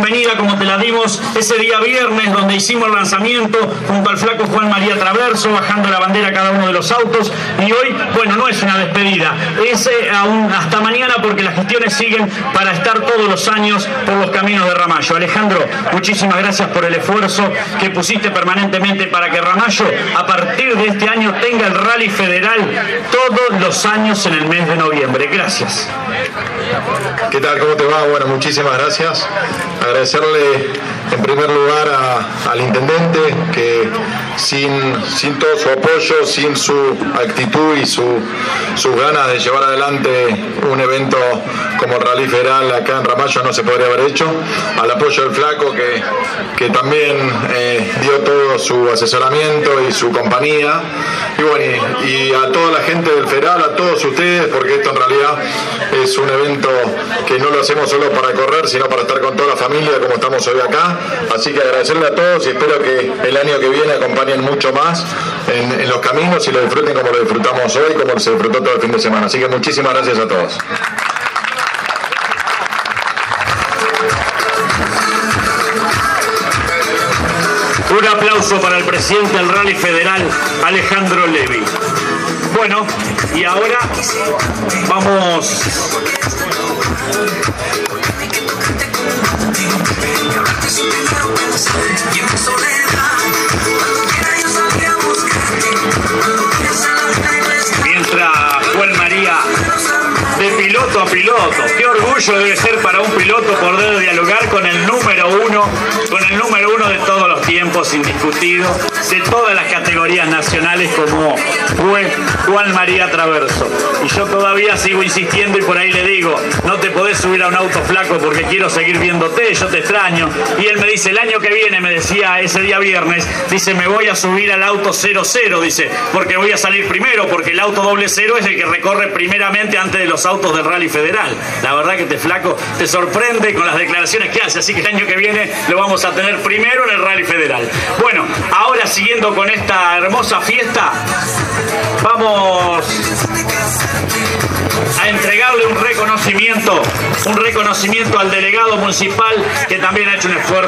bienvenida como te la dimos ese día viernes donde hicimos el lanzamiento junto al flaco Juan María Traverso, bajando la bandera a cada uno de los autos. Y hoy, bueno, no es una despedida, es aún hasta mañana, porque las gestiones siguen para estar todos los años por los caminos de Ramallo. Alejandro, muchísimas gracias por el esfuerzo que pusiste permanentemente para que Ramallo a partir de este año tenga el Rally Federal todos los años en el mes de noviembre. Gracias. ¿Qué tal? ¿Cómo te va? Bueno, muchísimas gracias. Agradecerle en primer lugar al intendente, que sin todo su apoyo, sin su actitud y sus ganas de llevar adelante un evento como el Rally Federal acá en Ramallo no se podría haber hecho. Al apoyo del flaco, que también dio todo su asesoramiento y su compañía. Y bueno, y a toda la gente del Federal, a todos ustedes, porque esto en realidad es un evento que no lo hacemos solo para correr, sino para estar con toda la familia como estamos hoy acá. Así que agradecerle a todos y espero que el año que viene acompañen mucho más en los caminos y lo disfruten como lo disfrutamos hoy, como se disfrutó todo el fin de semana. Así que muchísimas gracias a todos. Un aplauso para el presidente del Rally Federal, Alejandro Levi. Bueno, y ahora vamos mientras Juan María, de piloto a piloto. Qué orgullo debe ser para un piloto poder dialogar con el número uno de todos los tiempos, indiscutido, de todas las categorías nacionales, como fue Juan María Traverso. Y yo todavía sigo insistiendo y por ahí le digo, no te podés subir a un auto, flaco, porque quiero seguir viéndote, yo te extraño. Y él me dice, el año que viene, me decía ese día viernes, dice, me voy a subir al auto 00, dice, porque voy a salir primero, porque el auto 00 es el que recorre primeramente antes de los autos del Rally Federal. La verdad que este flaco te sorprende con las declaraciones que hace, así que el año que viene lo vamos a tener primero en el Rally Federal. Bueno, ahora siguiendo con esta hermosa fiesta, vamos a entregarle un reconocimiento al delegado municipal, que también ha hecho un esfuerzo